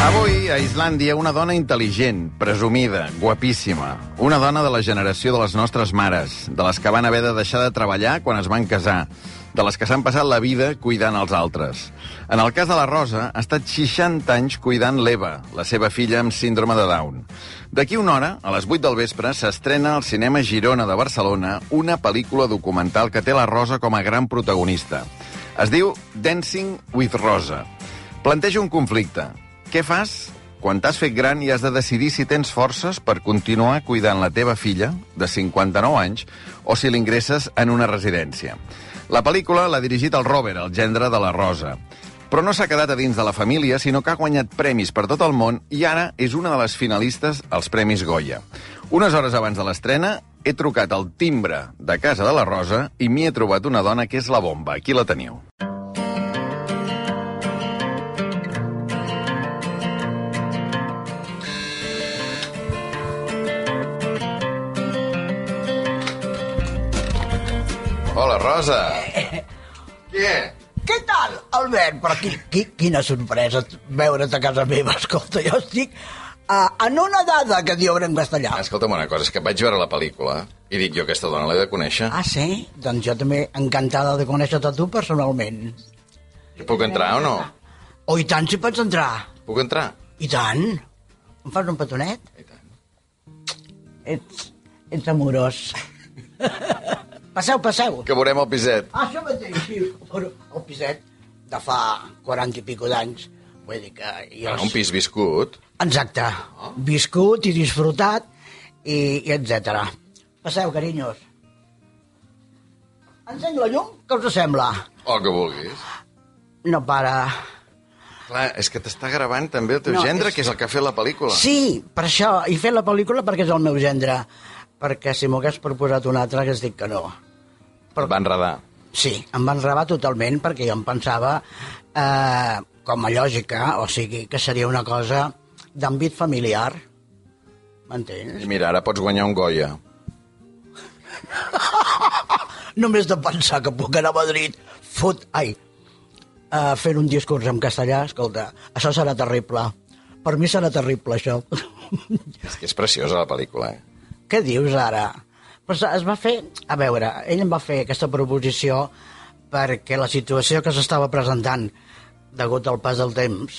Avui, a Islàndia, una dona intel·ligent, presumida, guapíssima. Una dona de la generació de les nostres mares, de les que van haver de deixar de treballar quan es van casar, de les que s'han passat la vida cuidant els altres. En el cas de la Rosa, ha estat 60 anys cuidant l'Eva, la seva filla amb síndrome de Down. D'aquí una hora, a les 8 del vespre, s'estrena al Cinema Girona de Barcelona una pel·lícula documental que té la Rosa com a gran protagonista. Es diu Dancing with Rosa. Planteja un conflicte. Què fas quan t'has fet gran i has de decidir si tens forces per continuar cuidant la teva filla, de 59 anys, o si l'ingresses en una residència? La pel·lícula l'ha dirigit el Robert, el gendre de la Rosa. Però no s'ha quedat a dins de la família, sinó que ha guanyat premis per tot el món i ara és una de les finalistes als Premis Goya. Unes hores abans de l'estrena, he trucat al timbre de casa de la Rosa i m'hi he trobat una dona que és la bomba. Aquí la teniu. Hola, Rosa. Què? Què tal, Albert? Però quina sorpresa veure't a casa meva. Escolta, jo estic en una dada que diu en castellà. Escolta'm una cosa, és que vaig veure la pel·lícula i dic, jo aquesta dona l'he de conèixer. Ah, sí? Doncs jo també encantada de conèixer-te tu personalment. Jo puc entrar o no? Oh, i tant, si pots entrar. Puc entrar? I tant. Em fas un petonet? I tant. Ets amorós. Passeu. Que veurem el piset. Ah, això mateix, sí. El piset de fa 40 i pico d'anys. Vull dir que... Un pis viscut. Exacte. Viscut i disfrutat i etcètera. Passeu, carinyos. Encén la llum, què us sembla? O que vulguis. No para. Clar, és que t'està gravant també el teu gendre, que és el que ha fet la pel·lícula. Sí, per això. He fet la pel·lícula perquè és el meu gendre. Perquè si m'ho hagués proposat un altre hagués dit que no. Però... Et va enredar. Sí, em va enredar totalment perquè jo em pensava com a lògica, o sigui, que seria una cosa d'àmbit familiar. M'entens? I mira, ara pots guanyar un Goya. Només de pensar que puc anar a Madrid fent un discurs en castellà, escolta, això serà terrible. Per mi serà terrible, això. És que és preciosa la pel·lícula, Què dius ara? Pues es va fer... A veure, ell em va fer aquesta proposició perquè la situació que s'estava presentant degut al pas del temps,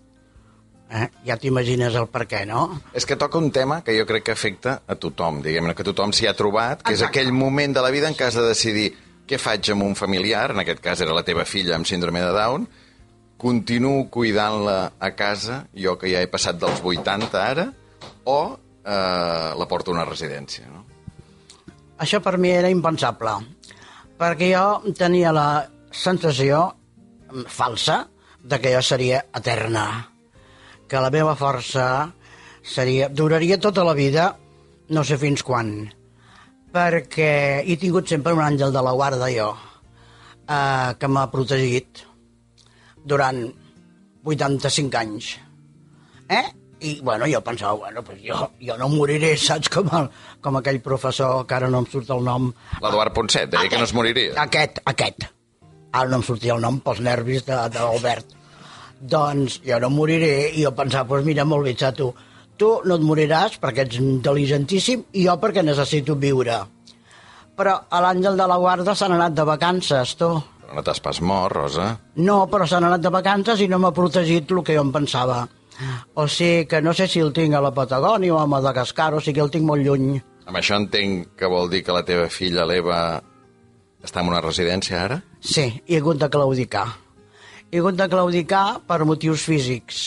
ja t'imagines el per què, no? És que toca un tema que jo crec que afecta a tothom, diguem-ne, que tothom s'hi ha trobat, que és aquell moment de la vida en què has de decidir què faig amb un familiar, en aquest cas era la teva filla amb síndrome de Down, continuo cuidant-la a casa, jo que ja he passat dels 80 ara, o la porto a una residència, no? Això per mi era impensable, perquè jo tenia la sensació falsa de que jo seria eterna, que la meva força duraria tota la vida, no sé fins quan, perquè he tingut sempre un àngel de la guarda jo, que m'ha protegit durant 85 anys. I, bueno, jo pensava, pues jo no moriré, saps? Com aquell professor, que ara no em surt el nom... L'Eduard Ponset, deia que no es moriria. Aquest. Ara no em sortia el nom pels nervis de l'Albert. Doncs jo no moriré, i jo pensava, pues mira, molt bé, xato, tu no et moriràs perquè ets intel·ligentíssim i jo perquè necessito viure. Però a l'àngel de la guarda s'han anat de vacances, tu. Però no t'has pas mort, Rosa. No, però s'han anat de vacances i no m'ha protegit el que jo em pensava. O sigui que no sé si el tinc a la Patagònia o a Madagascar, o sigui que el tinc molt lluny. Amb això entenc que vol dir que la teva filla, l'Eva, està en una residència ara? Sí, he hagut de claudicar. He hagut de claudicar per motius físics.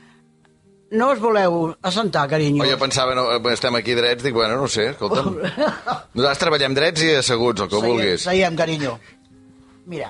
No us voleu assentar, carinyo? Jo pensava, no, estem aquí drets, dic, bueno, no sé, escolta'm. Nosaltres treballem drets i asseguts, el que vulguis. Seiem, carinyo. Mira,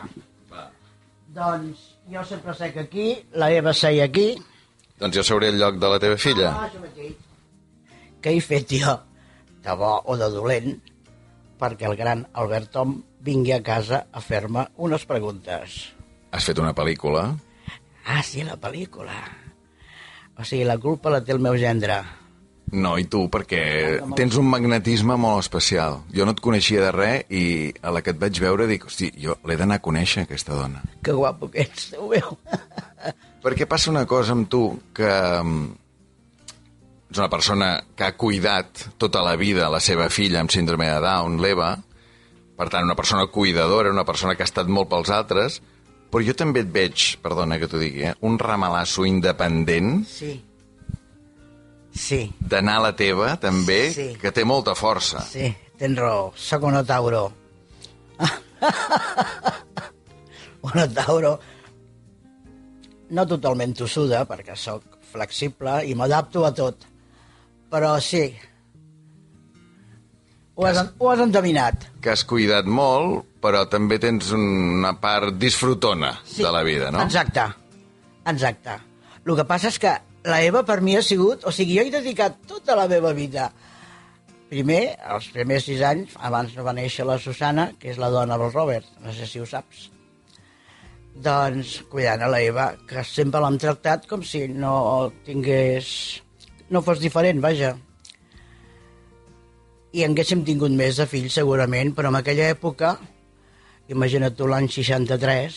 doncs jo sempre sec aquí, la Eva seia aquí. Doncs jo seuré al lloc de la teva filla. Això mateix. Què he fet jo, de bo o de dolent, perquè el gran Albert Tom vingui a casa a fer-me unes preguntes. Has fet una pel·lícula? Ah, sí, la pel·lícula. O sigui, la culpa la té el meu gendre. No, i tu, perquè tens un magnetisme molt especial. Jo no et coneixia de res i a la que et vaig veure dic, hosti, jo l'he d'anar a conèixer, aquesta dona. Que guapo que ets, Déu meu. Perquè passa una cosa amb tu, que ets una persona que ha cuidat tota la vida la seva filla amb síndrome de Down, l'Eva, per tant, una persona cuidadora, una persona que ha estat molt pels altres, però jo també et veig, perdona que t'ho digui, un ramalasso independent d'anar a la teva, també, que té molta força. Sí, tens raó, soc una Tauro. Una Tauro no totalment tossuda, perquè sóc flexible i m'adapto a tot, però sí, ho has endevinat. Que has cuidat molt, però també tens una part disfrutona de la vida, no? Exacte. El que passa és que la Eva per mi ha sigut... O sigui, jo he dedicat tota la meva vida. Primer, els primers 6 anys, abans no va néixer la Susana, que és la dona del Robert, no sé si ho saps. Doncs cuidant a la Eva, que sempre l'hem tractat com si no tingués... no fos diferent, vaja. I haguéssim tingut més de fills, segurament, però en aquella època, imagina't tu l'any 63,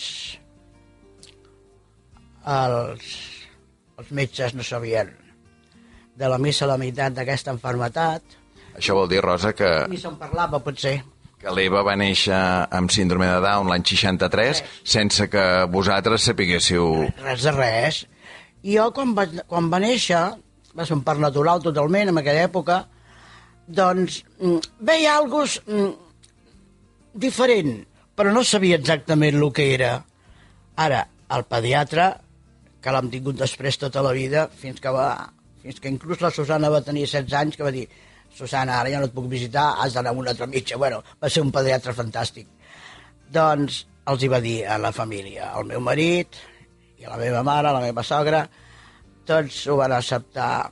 els metges no sabien de la missa a la meitat d'aquesta malaltia. Això vol dir, Rosa, que... Ni se'n parlava, potser. Que l'Eva va néixer amb síndrome de Down l'any 63 sense que vosaltres sapiguéssiu... Res de res. I jo, quan va néixer, va ser un part natural totalment, en aquella època, doncs veia alguna diferent, però no sabia exactament el que era. Ara, el pediatre, que l'hem tingut després tota la vida, fins que inclús la Susana va tenir 16 anys, que va dir: Susana, ara ja no et puc visitar, has d'anar amb un altre metge. Bueno, va ser un pediatre fantàstic. Doncs els hi va dir a la família, al meu marit, i a la meva mare, a la meva sogra, tots ho van acceptar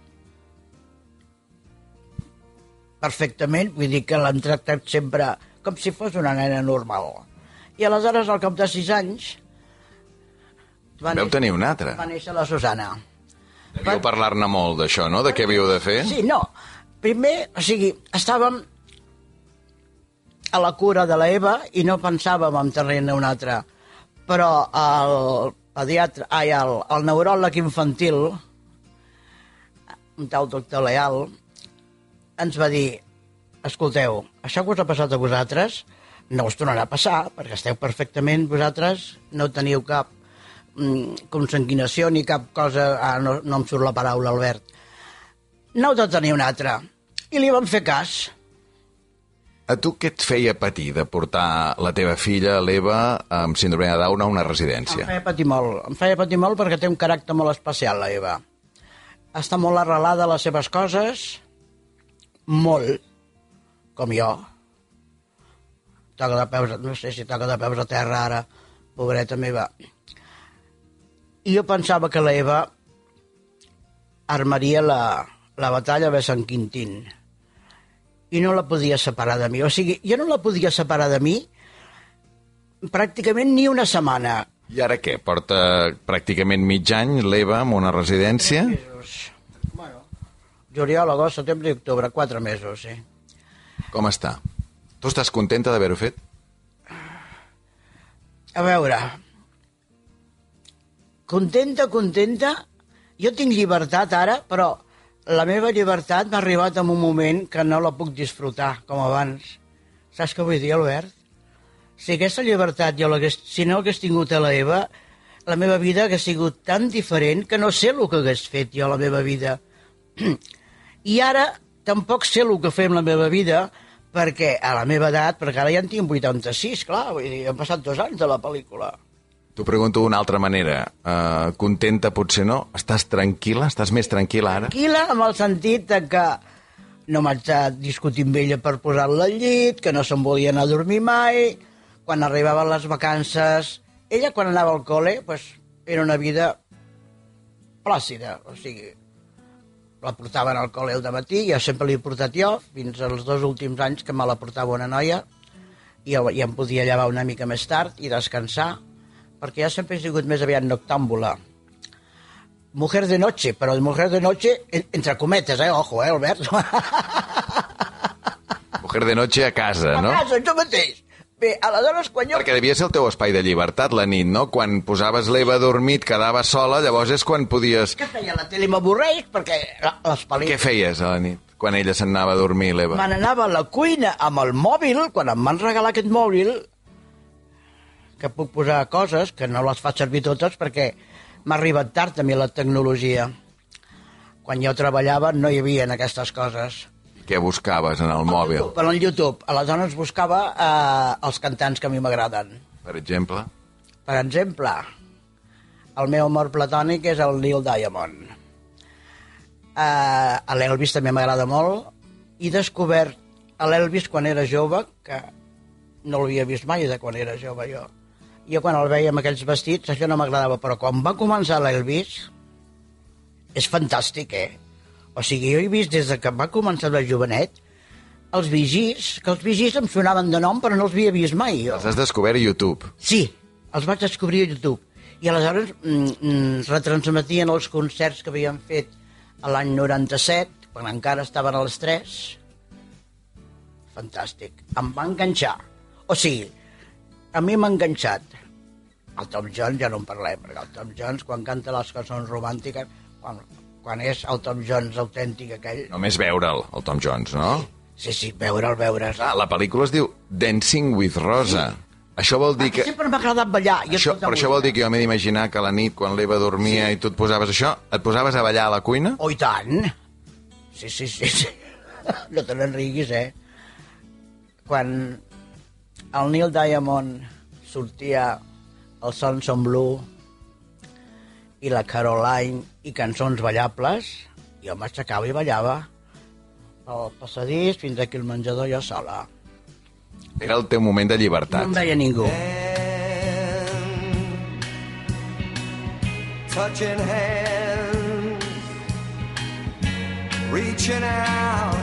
perfectament, vull dir que l'han tractat sempre com si fos una nena normal. I aleshores, al cap de 6 anys... Vau tenir una altra. Va néixer la Susana. Devíeu parlar-ne molt d'això, no? De què havíeu de fer? Sí, no. Primer, o sigui, estàvem a la cura de la Eva i no pensàvem en tenir-ne una altra. Però el pediatre, el neuròleg infantil, un tal doctor Leal, ens va dir: escolteu, això que us ha passat a vosaltres no us tornarà a passar, perquè esteu perfectament, vosaltres no teniu cap consanguinació ni cap cosa, no em surt la paraula, Albert, no heu de tenir una altra. I li vam fer cas. A tu què et feia patir de portar la teva filla, l'Eva, amb síndrome de Down a una residència? Em feia patir molt perquè té un caràcter molt especial, la Eva. Està molt arrelada a les seves coses, molt, com jo. Toca de peus, no sé si toca de peus a terra ara, pobreta meva. I jo pensava que la Eva armaria la batalla de Sant Quintín i no la podia separar de mi. O sigui, jo no la podia separar de mi pràcticament ni una setmana. I ara què? Porta pràcticament mig any l'Eva en una residència? 3 mesos. Bueno, juliol, agost, setembre i octubre, 4 mesos, sí. Com està? Tu estàs contenta d'haver-ho fet? A veure, contenta, jo tinc llibertat ara, però la meva llibertat m'ha arribat en un moment que no la puc disfrutar, com abans. Saps què vull dir, Albert? Si aquesta llibertat si no hagués tingut a la Eva, la meva vida hagués sigut tan diferent que no sé el que hagués fet jo a la meva vida. I ara tampoc sé el que fem la meva vida, perquè a la meva edat, perquè ara ja en tinc 86, clar, vull dir, han passat 2 anys de la pel·lícula. T'ho pregunto d'una altra manera. Contenta potser no? Estàs tranquil·la? Estàs més tranquil·la ara? Tranquil·la en el sentit que no m'haig de discutir amb ella per posar-la al llit, que no se'n volia anar a dormir mai. Quan arribaven les vacances... Ella, quan anava al col·le, pues, era una vida plàcida. O sigui, la portaven al col·le al dematí, jo sempre l'he portat jo, fins als 2 últims anys que me la portava una noia, i em podia llevar una mica més tard i descansar, perquè jo sempre he sigut més aviat noctàmbula. Mujer de noche, però mujer de noche entre cometes, ojo, Albert? Mujer de noche a casa, no? A casa, jo mateix. Bé, aleshores, quan jo... Perquè devia ser el teu espai de llibertat, la nit, no? Quan posaves l'Eva dormit, quedava sola, llavors és quan podies... Què feia? La tele m'avorreix, perquè les pel·lícules... Què feies a la nit, quan ella se'n anava a dormir, l'Eva? Me n'anava a la cuina amb el mòbil, quan em van regalar aquest mòbil, que puc posar coses, que no les faig servir totes, perquè m'ha arribat tard a mi la tecnologia. Quan jo treballava no hi havia aquestes coses. Què buscaves en el mòbil? En el YouTube. Aleshores buscava els cantants que a mi m'agraden. Per exemple? Per exemple, el meu amor platònic és el Neil Diamond. L'Elvis també m'agrada molt. He descobert l'Elvis quan era jove, que no l'havia vist mai de quan era jove jo. Jo quan el veia amb aquells vestits, això no m'agradava, però quan va començar l'Elvis, és fantàstic, O sigui, jo he vist des que va començar de jovenet els vigis, que els vigis em sonaven de nom però no els havia vist mai. Jo. Els has descobert a YouTube? Sí, els vaig descobrir a YouTube. I aleshores retransmetien els concerts que havien fet l'any 97, quan encara estaven a les 3. Fantàstic. Em va enganxar. O sigui, a mi m'ha enganxat. El Tom Jones ja no en parlem, perquè el Tom Jones, quan canta les cançons romàntiques, quan és el Tom Jones autèntic aquell... Només veure'l, el Tom Jones, no? Sí, veure'l. La pel·lícula es diu Dancing with Rosa. Sí. Això vol dir que... Sempre m'ha agradat ballar. Però això vol dir que jo m'he d'imaginar que a la nit, quan l'Eva dormia i tu et posaves això, et posaves a ballar a la cuina? Oh, i tant! Sí. No te n'enriguis, Quan el Neil Diamond sortia el Sunshine Blue i la Caroline i cançons ballables, jo m'aixecava i ballava pel passadís fins aquí al menjador jo sola. Era el teu moment de llibertat. No em veia ningú. Touching hands, reaching out,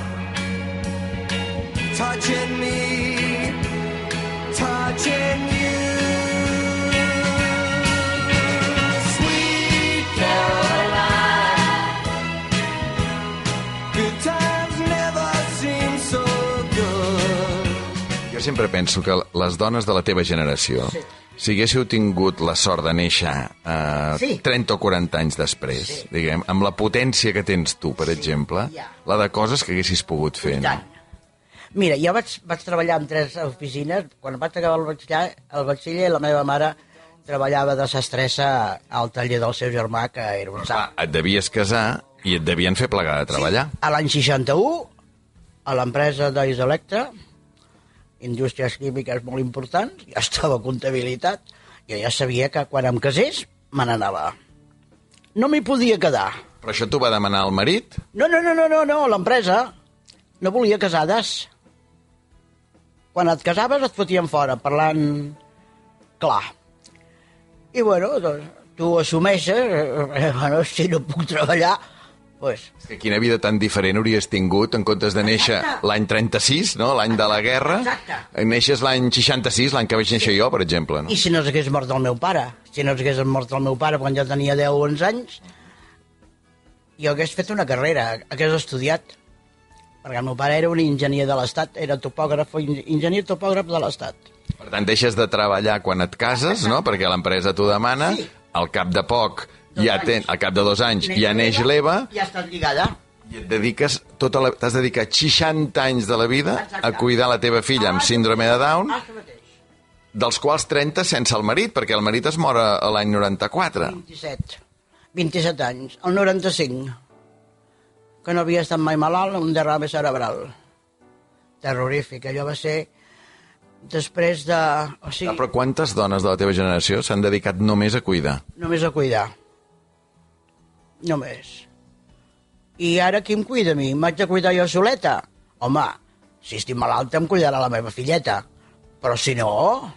touching me, touching you. Sempre penso que les dones de la teva generació, si haguéssiu tingut la sort de néixer 30 o 40 anys després, diguem, amb la potència que tens tu, per exemple, la de coses que haguessis pogut fer. No? Mira, jo vaig treballar en 3 oficines. Quan vaig acabar el batxiller, la meva mare treballava de sastressa al taller del seu germà, que era un sap. Et devies casar i et devien fer plegar de treballar. Sí. A l'any 61, a l'empresa d'Isoelectra, indústries químiques molt importants, ja estava a comptabilitat, jo ja sabia que quan em casés me n'anava. No m'hi podia quedar. Però això t'ho va demanar el marit? No, l'empresa no volia casades. Quan et casaves et fotien fora, parlant clar. I bueno, doncs, tu assumeixes, si no puc treballar, pues... És que quina vida tan diferent hauries tingut en comptes de néixer l'any 36, no? L'any de la guerra. Exacte. Neixes l'any 66, l'any que vaig néixer jo, per exemple. No? I si no s'hagués mort el meu pare? Si no s'hagués mort el meu pare quan jo tenia 10 o 11 anys, jo hagués fet una carrera, hagués estudiat. Perquè el meu pare era un enginyer de l'Estat, era enginyer topògraf de l'Estat. Per tant, deixes de treballar quan et cases, no? Perquè l'empresa t'ho demana, al cap de poc... al cap de 2 anys ja neix l'Eva. Ja estàs lligada. I et dediques t'has dedicat 60 anys de la vida a cuidar la teva filla amb síndrome de Down, dels quals 30 sense el marit, perquè el marit es mor a l'any 94. 27 anys. El 95, que no havia estat mai malalt, un derrame cerebral. Terrorífic. Allò va ser després de... Però quantes dones de la teva generació s'han dedicat només a cuidar? Només a cuidar. Només. I ara qui em cuida a mi? M'haig de cuidar jo soleta? Home, si estic malalta em cuidarà la meva filleta. Però si no,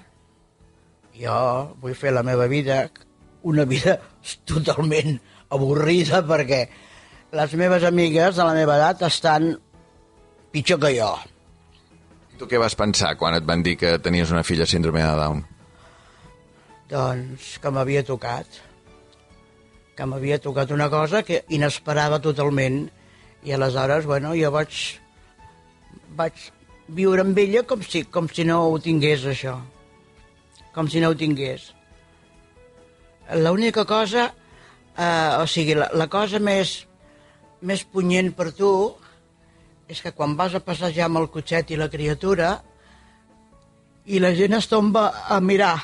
jo vull fer la meva vida, una vida totalment avorrida, perquè les meves amigues de la meva edat estan pitjor que jo. Tu què vas pensar quan et van dir que tenies una filla síndrome de Down? Doncs que m'havia tocat. Que m'havia tocat una cosa que inesperava totalment. I aleshores, bueno, jo vaig viure amb ella com si no ho tingués, això. Com si no ho tingués. L'única cosa, la cosa més punyent per tu és que quan vas a passejar amb el cotxet i la criatura i la gent es tomba a mirar.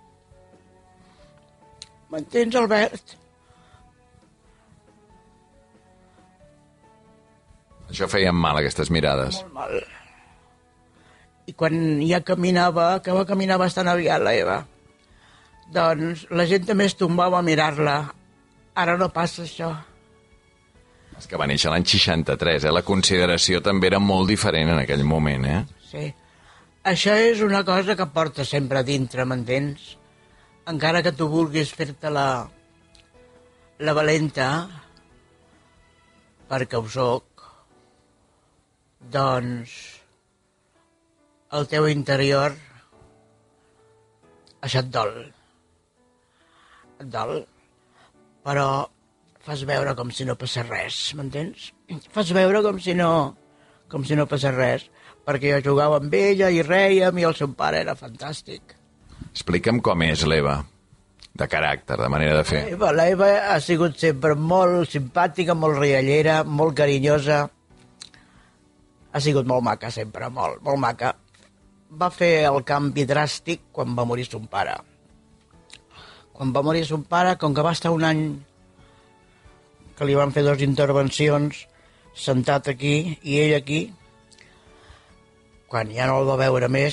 M'entens, Albert? Això feien mal, aquestes mirades. Molt mal. I quan ja caminava, que va caminar bastant aviat la Eva, doncs la gent també es tombava a mirar-la. Ara no passa això. És que va néixer l'any 63, La consideració també era molt diferent en aquell moment, Sí. Això és una cosa que porta sempre a dintre, m'entens? Encara que tu vulguis fer-te la valenta, perquè ho soc, doncs el teu interior això et dol. Et dol, però fas veure com si no passés res, m'entens? Fas veure com si no passés res, perquè jo jugava amb ella i rèiem i el seu pare era fantàstic. Explica'm com és l'Eva, de caràcter, de manera de fer. La Eva ha sigut sempre molt simpàtica, molt riallera, molt carinyosa. Ha sigut molt maca sempre, molt maca. Va fer el canvi dràstic quan va morir son pare. Quan va morir son pare, com que va estar un any que li van fer 2 intervencions, sentat aquí i ell aquí, quan ja no el va veure més,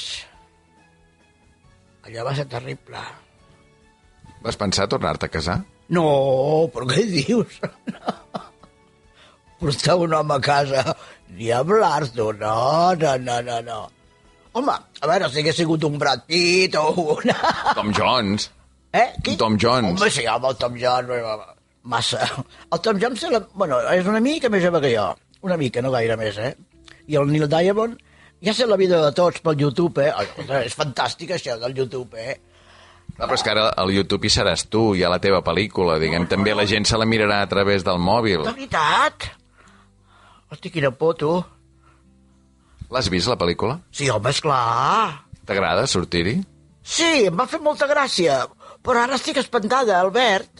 allò va ser terrible. Vas pensar tornar-te a casar? No, però què dius? No. Portar un home a casa, ni hablar-t'ho, no. Home, a veure, si hagués sigut un Brad Pitt o una... Tom Jones. Qui? Tom Jones. Home, sí, home, el Tom Jones, massa. El Tom Jones és una mica més jove que jo. Una mica, no gaire més, I el Neil Diamond ja sé la vida de tots pel YouTube, És fantàstic, això, del YouTube, Però és que ara al YouTube hi seràs tu, hi ha la teva pel·lícula, diguem. També la gent se la mirarà a través del mòbil. De veritat? Hosti, quina por, tu. L'has vist, la pel·lícula? Sí, home, esclar. T'agrada sortir-hi? Sí, em va fer molta gràcia, però ara estic espantada, Albert.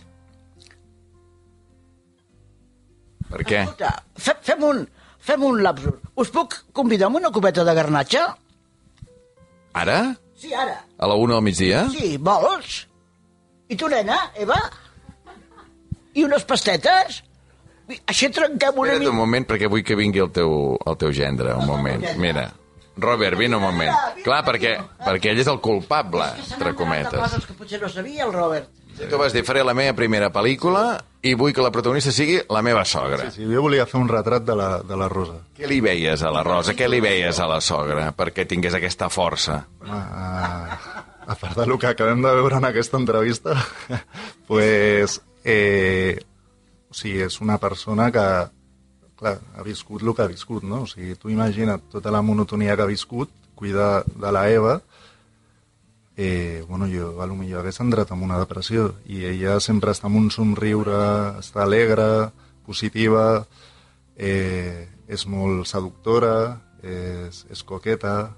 Per què? Escolta, fem un lapsus. Us puc convidar amb una copeta de garnatxa? Ara? Sí, ara. A la 1 del migdia? Sí, vols? I tu, nena, Eva? I unes pastetes? Així trenquem una Espera't un moment, perquè vull que vingui el teu gendre, un moment. Mira, Robert, vine un moment. Clar, perquè ell és el culpable, entre cometes. Coses que potser no sabia, el Robert. Tu vas dir, faré la meva primera pel·lícula i vull que la protagonista sigui la meva sogra. Sí, jo volia fer un retrat de la Rosa. Què li veies a la Rosa? Què li veies a la sogra perquè tingués aquesta força? A part del que acabem de veure en aquesta entrevista, pues, o sigui, és una persona que, clar, ha viscut el que ha viscut, no? O sigui, tu imagina't tota la monotonia que ha viscut, cuidar de la Eva, bueno, jo potser hagués entrat en una depressió i ella sempre està amb un somriure, està alegre, positiva, és molt seductora, és coqueta,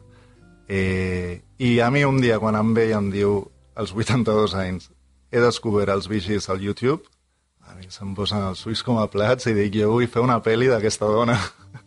i a mi un dia quan em ve i em diu als 82 anys he descobert els vigis al YouTube, a mi se'm posen els ulls com a plats i dic, jo vull fer una pel·li d'aquesta dona.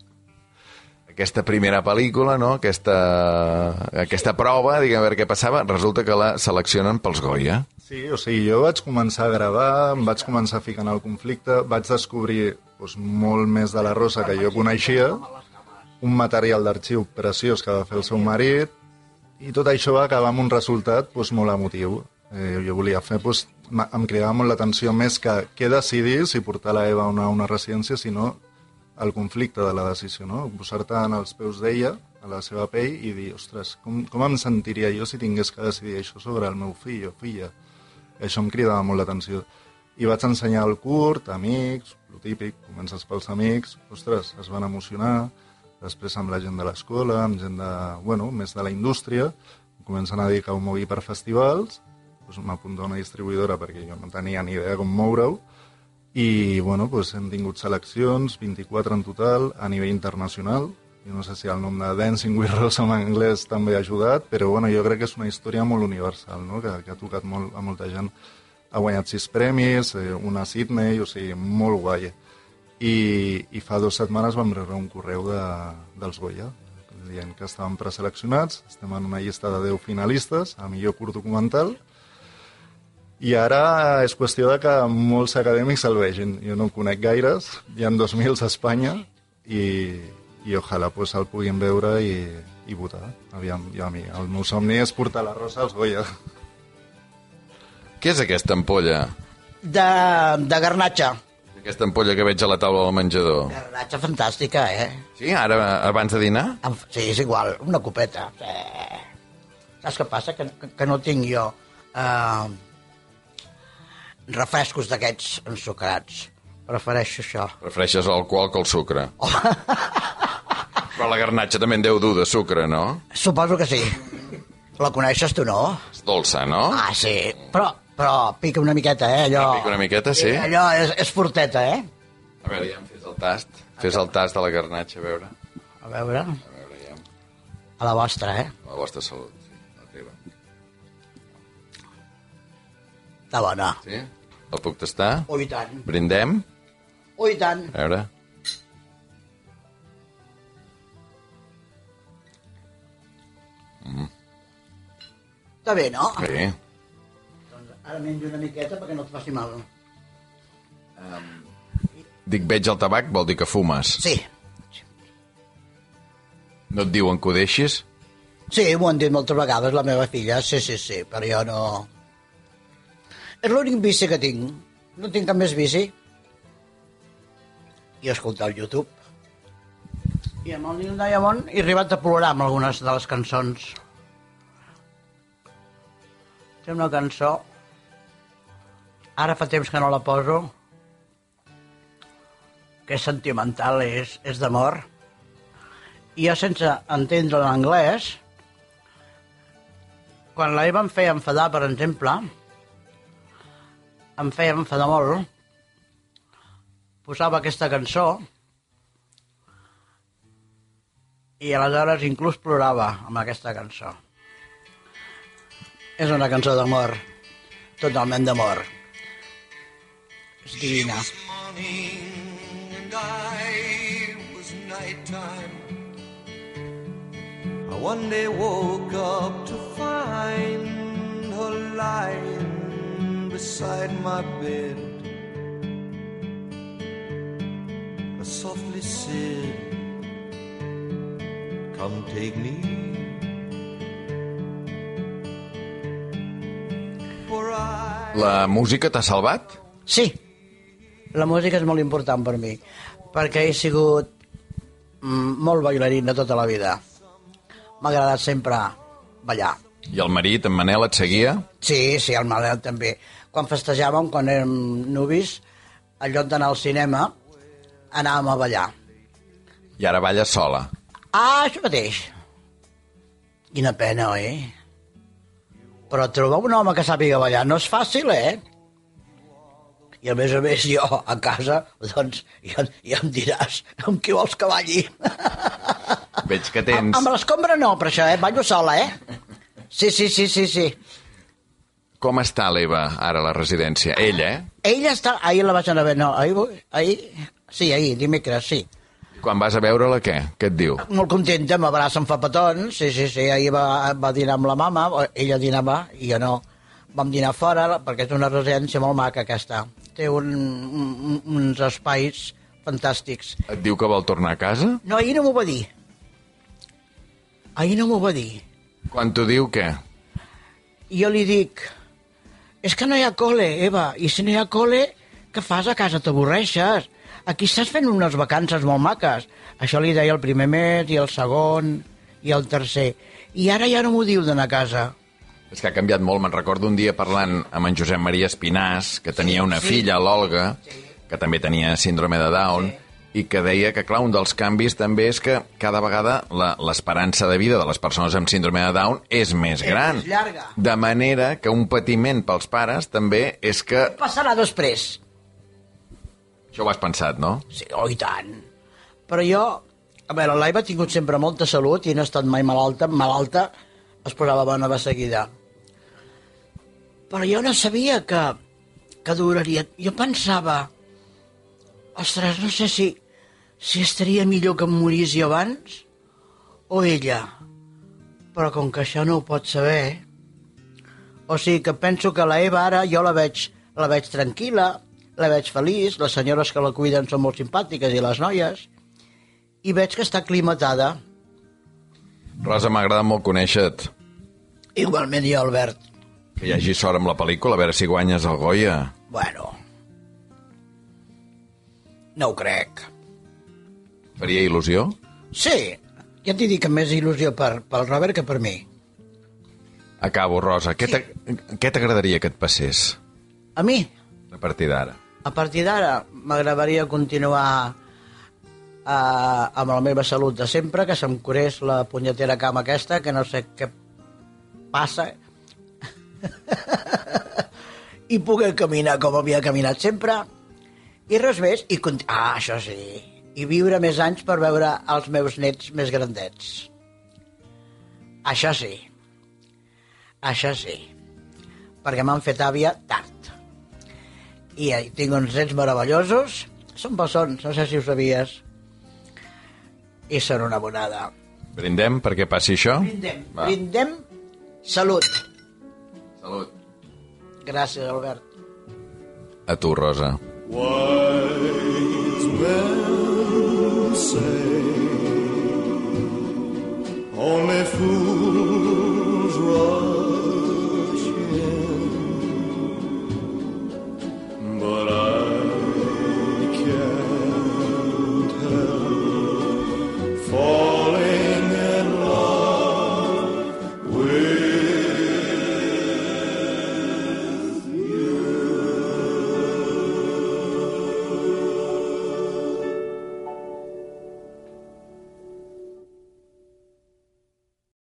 Aquesta primera pel·lícula, no? Aquesta prova, diguem, a veure què passava, resulta que la seleccionen pels Goya. Sí, o sigui, jo vaig començar a gravar, em vaig començar a ficar en el conflicte, vaig descobrir doncs, molt més de la Rosa que jo coneixia, un material d'arxiu preciós que va fer el seu marit, i tot això va acabar amb un resultat doncs, molt emotiu. Jo volia fer, doncs, em cridava molt l'atenció més que què decidir, si portar la Eva a una residència, sinó el conflicte de la decisió, no? Posar-te en els peus d'ella, a la seva pell, i dir, ostres, com em sentiria jo si tingués que decidir això sobre el meu fill o filla? I això em cridava molt l'atenció. I vaig ensenyar el curt, amics, el típic, comences pels amics, ostres, es van emocionar, després amb la gent de l'escola, amb gent de, bueno, més de la indústria, comencen a dir que ho mogui per festivals, doncs m'apunto a una distribuïdora perquè jo no tenia ni idea com moure-ho, i bueno, doncs hem tingut seleccions, 24 en total, a nivell internacional, Jo no sé si el nom de Dancing with Rose en anglès també ha ajudat, però bueno, jo crec que és una història molt universal, no? que ha tocat molt a molta gent. Ha guanyat 6 premis, una a Sydney, o sigui, molt guai. I fa 2 setmanes vam rebre un correu dels Goya, dient que estaven preseleccionats, estem en una llista de 10 finalistes, a millor curt documental, i ara és qüestió de que molts acadèmics el vegin. Jo no en conec gaires, hi ha 2.000 a Espanya, i ojalà pues, el puguin veure i votar. Aviam, jo a mi, el meu somni és portar la rosa als Goya. Què és aquesta ampolla? De garnatxa. Aquesta ampolla que veig a la taula del menjador. Garnatxa fantàstica, Sí, ara, abans de dinar? Sí, és igual, una copeta. Saps què passa? Que no tinc jo refrescos d'aquests ensucrats. Prefereixo això. Prefereixes l'alcohol que el sucre. Però la garnatxa també en deu dur de sucre, no? Suposo que sí. La coneixes tu, no? És dolça, no? Ah, sí. Però pica una miqueta, allò... Pica una miqueta, sí? Allò és forteta, A veure, ja em fes el tast. Fes el tast de la garnatxa, a veure. A veure, Ja. a la vostra, A la vostra salut, sí. La teva. Està bona. Sí? El puc tastar? Oh, i tant. Brindem? Oh, i tant. A veure. Està bé, no? Sí. Doncs ara menjo una miqueta perquè no et faci mal. Dic, veig el tabac, vol dir que fumes. Sí. No et diuen que ho deixis? Sí, m'ho han dit moltes vegades, la meva filla. Sí, però jo no... És l'únic vici que tinc. No tinc cap més vici. I escoltar el YouTube. I amb el Neil Diamond he arribat a plorar amb algunes de les cançons. Té una cançó... Ara fa temps que no la poso, que és sentimental, és d'amor. I jo, sense entendre l'anglès, quan la Eva em feia enfadar, per exemple, em feia enfadar molt, posava aquesta cançó i aleshores inclús plorava amb aquesta cançó. És una cançó d'amor, totalment d'amor. És divina. It was morning and I was nighttime. I one day woke up to find her lying beside my bed. I softly said, "Come take me." For I... La música t'ha salvat? Sí, la música és molt important per mi, perquè he sigut molt bailarina tota la vida. M'ha agradat sempre ballar. I el marit, en Manel, et seguia? Sí, el Manel també. Quan festejàvem, quan érem nuvis, en lloc d'anar al cinema, anàvem a ballar. I ara balles sola. Ah, això mateix. Quina pena, oi? Però trobar un home que sàpiga ballar no és fàcil, I a més, jo, a casa, doncs, ja em diràs amb qui vols que balli. Veig que tens... Amb l'escombra no, per això, ballo sola, Sí. Com està l'Eva ara a la residència? Ella, Ella està... Ahir la vaig anar a veure, no, ahir, dimecres, sí. Quan vas a veure-la, què? Què et diu? Molt contenta, m'abraça, em fa petons, sí, ahir va dinar amb la mama, ella dinava i jo no. Vam dinar fora, perquè és una residència molt maca aquesta. Té uns espais fantàstics. Et diu que vol tornar a casa? No, ahir no m'ho va dir. Quan t'ho diu, què? I jo li dic, és que no hi ha cole, Eva, i si no hi ha cole, què fas a casa? T'avorreixes. Aquí estàs fent unes vacances molt maques. Això li deia el primer mes, i el segon, i el tercer. I ara ja no m'ho diu d'anar a casa. És que ha canviat molt. Me'n recordo un dia parlant amb en Josep Maria Espinàs, que tenia una filla, l'Olga, que també tenia síndrome de Down, i que deia que, clar, un dels canvis també és que cada vegada l'esperança de vida de les persones amb síndrome de Down és més gran. més llarga. De manera que un patiment pels pares també és que... Què passarà després? Això ho has pensat, no? Sí, i tant. Però jo, A veure, l'Aiva ha tingut sempre molta salut i no ha estat mai malalta. Malalta es posava bona de seguida. Però jo no sabia que duraria. Jo pensava, ostres, no sé si estaria millor que em morís jo abans o ella. Però com que això no ho pots saber... O sigui que penso que la Eva ara jo la veig tranquil·la, la veig feliç, les senyores que la cuiden són molt simpàtiques i les noies, i veig que està aclimatada. Rosa, m'ha agradat molt conèixer-te. Igualment jo, Albert. Que hi hagi sort amb la pel·lícula, a veure si guanyes el Goya. Bueno, no ho crec. Faria il·lusió? Sí, ja t'he dit que més il·lusió pel Robert que per mi. Acabo, Rosa. Què t'agradaria que et passés? A mi? A partir d'ara. A partir d'ara m'agradaria continuar amb la meva salut de sempre, que se'm curés la punyetera cama aquesta, que no sé què passa, i poder caminar com havia caminat sempre, i res més, això sí, i viure més anys per veure els meus nets més grandets. Això sí, perquè m'han fet àvia tard. I tinc uns nets meravellosos, són bessons, no sé si ho sabies, i són una bonada. Brindem perquè passi això? Brindem salut. Salut. Gràcies, Albert. A tu, Rosa. Wise men say